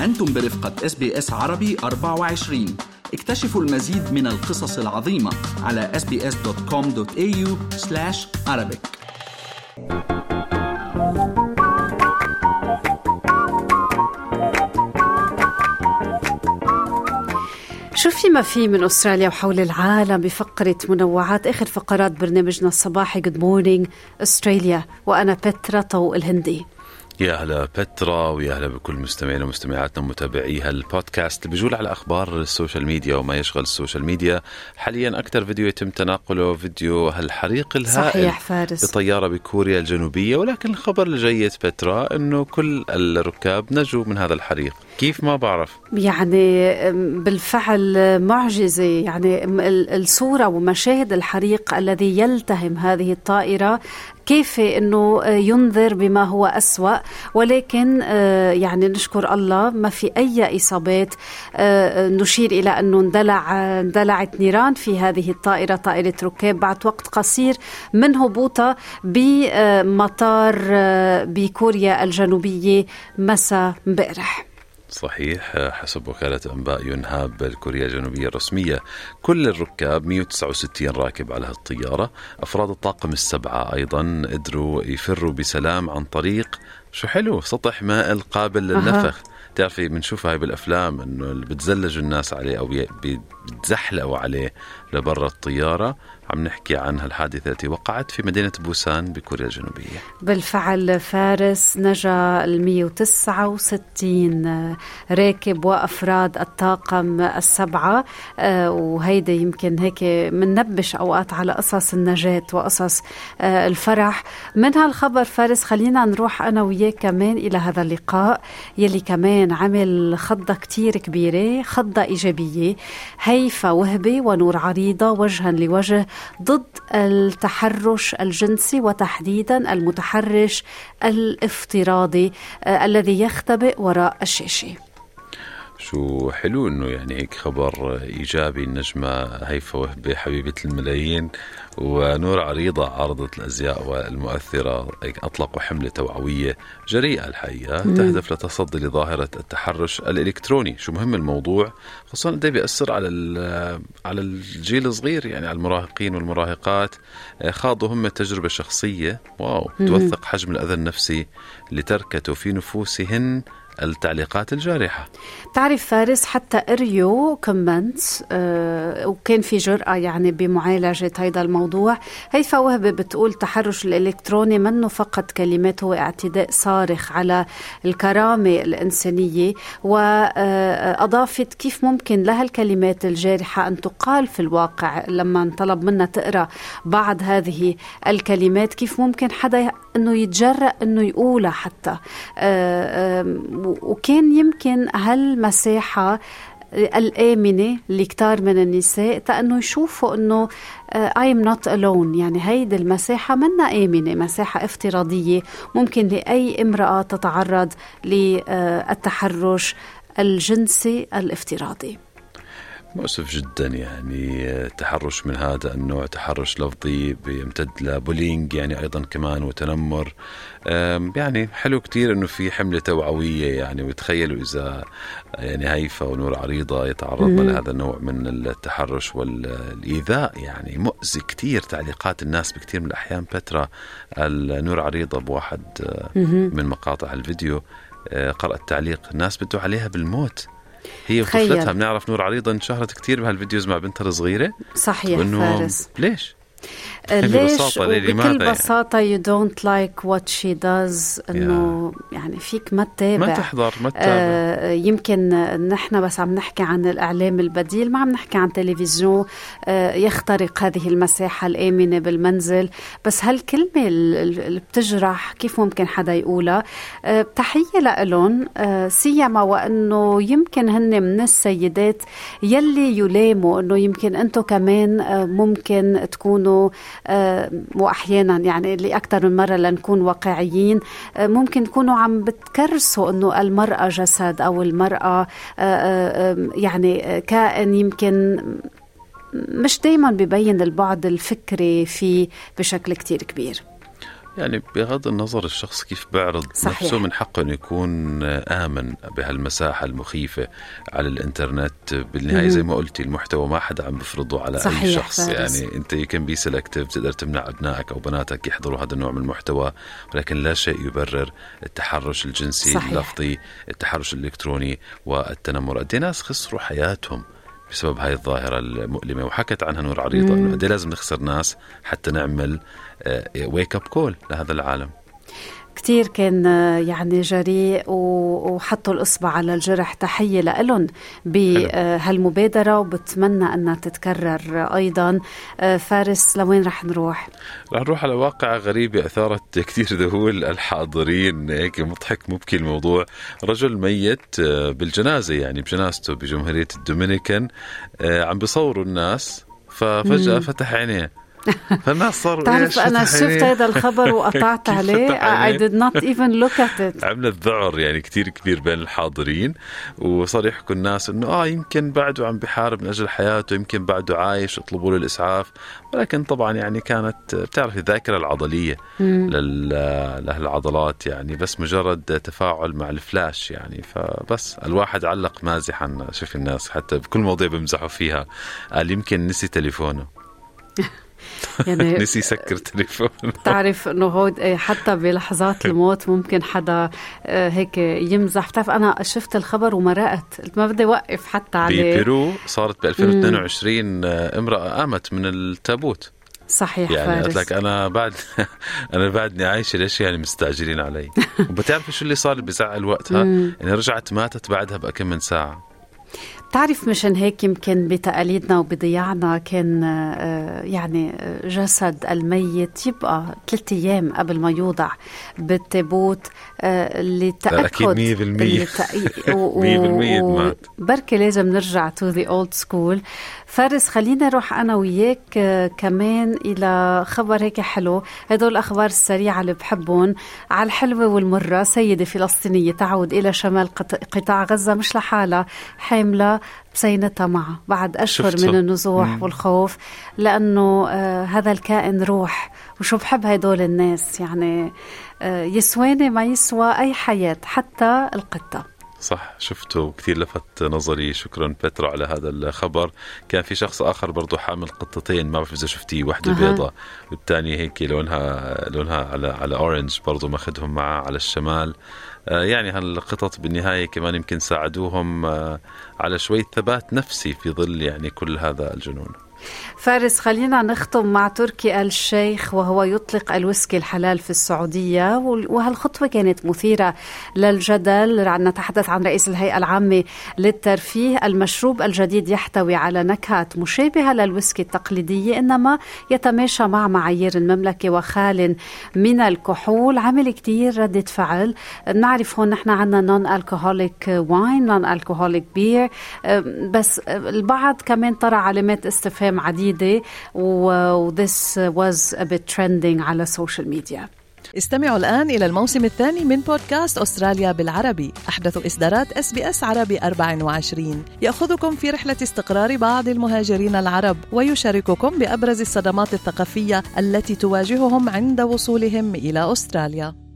أنتم برفقة SBS عربي 24. اكتشفوا المزيد من القصص العظيمة على sbs.com.au/arabic. شوفي ما في من أستراليا وحول العالم بفقرة منوعات آخر فقرات برنامجنا الصباحي Good Morning Australia، وأنا بترا طوق الهندي. يا هلا بترا، ويا هلا بكل مستمعينا ومستمعاتنا ومتابعي هالبودكاست اللي بيجول على أخبار السوشيال ميديا وما يشغل السوشيال ميديا. حاليا أكثر فيديو يتم تناقله فيديو هالحريق الهائل صحيح فارس بطيارة بكوريا الجنوبية، ولكن الخبر الجيد بترا أنه كل الركاب نجوا من هذا الحريق. كيف ما بعرف، يعني بالفعل معجزة. يعني الصورة ومشاهد الحريق الذي يلتهم هذه الطائرة كيف أنه ينذر بما هو أسوأ، ولكن يعني نشكر الله ما في أي إصابات. نشير إلى أنه اندلعت نيران في هذه الطائرة، طائرة ركاب، بعد وقت قصير من هبوطها بمطار بكوريا الجنوبية مساء امبارح. صحيح، حسب وكالة أنباء يونهاب الكوريا الجنوبية الرسمية كل الركاب 169 راكب على هالطيارة. أفراد الطاقم السبعة أيضا قدروا يفروا بسلام عن طريق شو حلو سطح ماء قابل للنفخ. تعرفي بنشوفها هاي بالأفلام إنه اللي بتزلج الناس عليه أو بتزحلقوا عليه لبرا الطيارة. عم نحكي عن هالحادثة التي وقعت في مدينة بوسان بكوريا الجنوبية. بالفعل فارس، نجا 169 راكب وأفراد الطاقم السبعة، وهيدا يمكن هيك مننبش أوقات على قصص النجاة وقصص الفرح. من هالخبر فارس خلينا نروح أنا وياك كمان إلى هذا اللقاء يلي كمان عمل خضة كتير كبيرة، خضة إيجابية. هيفا وهبي ونور عريضة وجها لوجه ضد التحرش الجنسي، وتحديدا المتحرش الافتراضي الذي يختبئ وراء الشاشة. شو حلو انه يعني هيك خبر ايجابي. النجمة هيفا وهبي حبيبة الملايين ونور عريضة عارضة الازياء والمؤثرة اطلقوا حملة توعوية جريئة الحقيقة تهدف لتصدي لظاهرة التحرش الالكتروني. شو مهم الموضوع، خصوصا ده بيأثر على الجيل الصغير، يعني على المراهقين والمراهقات. خاضوا هم تجربة شخصية توثق حجم الأذى النفسي اللي تركته في نفوسهن التعليقات الجارحة. تعرف فارس، حتى اريو كومنتس وكان في جرأة يعني بمعالجة هذا الموضوع. هيفا وهبي بتقول تحرش الإلكتروني منه فقط كلمات، هو اعتداء صارخ على الكرامة الإنسانية، وأضافت كيف ممكن لها الكلمات الجارحة أن تقال في الواقع. لما انطلب منها تقرأ بعض هذه الكلمات كيف ممكن حدا أنه يتجرأ أنه يقولها حتى. وكان يمكن هالمساحة الآمنة لكتار من النساء تأنه يشوفوا أنه I'm not alone، يعني هيدي المساحة منا آمنة، مساحة افتراضية ممكن لأي امرأة تتعرض للتحرش الجنسي الافتراضي. مؤسف جدا، يعني تحرش من هذا النوع، تحرش لفظي بيمتد لبولينج يعني أيضا كمان وتنمر. يعني حلو كتير إنه في حملة توعوية يعني. وتخيلوا إذا يعني هيفا ونور عريضة يتعرضن لهذا النوع من التحرش والإيذاء، يعني مؤذي كتير. تعليقات الناس بكتير من الأحيان بترا النور عريضة بواحد من مقاطع الفيديو قرأت تعليق الناس بدوا عليها بالموت. هي وطفلتها. بنعرف نور عريضة انشهرت كتير بهالفيديوز مع بنتها الصغيرة. صحيح فارس. ليش بكل بساطة you don't like what she does، إنه يعني فيك ما تتابع، ما تحضر، ما تتابع. يمكن نحن بس عم نحكي عن الإعلام البديل، ما عم نحكي عن تلفزيون يخترق هذه المساحة الآمنة بالمنزل. بس هالكلمة اللي بتجرح كيف ممكن حدا يقولها؟ تحية لألون، سيما وأنه يمكن هن من السيدات يلي يلاموا أنه يمكن أنتو كمان ممكن تكونوا وأحيانا يعني لأكثر من مرة لنكون واقعيين، ممكن تكونوا عم بتكرسوا أنه المرأة جسد أو المرأة يعني كائن يمكن مش دايما بيبين البعد الفكري فيه بشكل كتير كبير. يعني بغض النظر الشخص كيف بيعرض صحيح. نفسه، من حقه أن يكون آمن بهالمساحة المخيفة على الإنترنت. بالنهاية زي ما قلتي المحتوى ما حدا عم بفرضه على صحيح. أي شخص فارس. يعني أنت يمكن بي سيلكتيف، تقدر تمنع أبنائك أو بناتك يحضروا هذا النوع من المحتوى، ولكن لا شيء يبرر التحرش الجنسي. صحيح. اللفظي، التحرش الإلكتروني والتنمر. قد ناس خسروا حياتهم بسبب هاي الظاهرة المؤلمة، وحكت عنها نور عريضة أنه قد لازم نخسر ناس حتى نعمل wake up call لهذا العالم. كتير كان يعني جريء وحطوا الإصبع على الجرح. تحية لهم بهالمبادرة وبتمنى أنها تتكرر أيضا. فارس، لوين رح نروح؟ رح نروح على واقعة غريبة أثارت كتير ذهول الحاضرين. هيك مضحك مبكي الموضوع. رجل ميت بالجنازة، يعني بجنازته بجمهورية الدومينيكان، عم بيصوروا الناس، ففجأة فتح عينيه. فالناس صاروا تعرف أنا شفت هذا الخبر وقطعت عليه. I did not even look at it. عملت ذعر يعني كتير كبير بين الحاضرين، وصار يحكوا الناس إنه يمكن بعده عم بحارب من أجل حياته، يمكن بعده عايش، اطلبوا له الإسعاف. ولكن طبعا يعني كانت بتعرف الذاكرة العضلية لهالعضلات، يعني بس مجرد تفاعل مع الفلاش يعني. فبس الواحد علق مازحا، شوف الناس حتى بكل مواضيع بمزحوا فيها، قال يمكن نسي تليفونه. يعني نسي يسكر تليفون. تعرف انه هود حتى بلحظات الموت ممكن حدا هيك يمزح. بتعرف انا شفت الخبر ومرقت، قلت ما بدي اوقف حتى عليه. ببيرو صارت ب 2022 امرأة قامت من التابوت. صحيح. يعني قلت لك انا بعدني عايشه، ليش يعني مستعجلين علي؟ وبتعرف شو اللي صار بزعل وقتها؟ يعني رجعت ماتت بعدها بكم من ساعة. تعرف مشان هيك يمكن بتقاليدنا وبضياعنا كان يعني جسد الميت يبقى 3 أيام قبل ما يوضع بالتابوت لتأكد 100% بركي لازم نرجع to the old school. فارس، خلينا نروح أنا وياك كمان إلى خبر هيك حلو. هدول الأخبار السريعة اللي بحبهم على الحلوة والمرة. سيدة فلسطينية تعود إلى شمال قطاع غزة مش لحالها، حاملة بسينتها معها بعد أشهر من النزوح والخوف، لأنه هذا الكائن روح. وشو بحب هدول الناس، يعني يسواني ما يسوى أي حياة، حتى القطة. صح، شفته كثير لفت نظري. شكرا بترا على هذا الخبر. كان في شخص آخر برضو حامل قطتين، ما بعرف إذا شفتيه، واحدة بيضة والتانية هيك لونها على أورنج، برضو ماخدهم معه على الشمال. يعني هالقطط بالنهاية كمان يمكن ساعدوهم على شوية ثبات نفسي في ظل يعني كل هذا الجنون. فارس، خلينا نختم مع تركي آل الشيخ، وهو يطلق الويسكي الحلال في السعودية. وهالخطوة كانت مثيرة للجدل. نتحدث عن رئيس الهيئة العامة للترفيه. المشروب الجديد يحتوي على نكهات مشابهة للويسكي التقليدية، إنما يتماشى مع معايير المملكة وخال من الكحول. عمل كتير ردة فعل. نعرف هون نحن عنا نون الكوهوليك واين، نون الكوهوليك بير، بس البعض كمان طرح علامات استفهام عديدة، this was a bit trending على السوشيال ميديا. استمعوا الآن إلى الموسم الثاني من بودكاست أستراليا بالعربي، أحدث إصدارات SBS عربي 24، يأخذكم في رحلة استقرار بعض المهاجرين العرب ويشارككم بأبرز الصدمات الثقافية التي تواجههم عند وصولهم إلى أستراليا.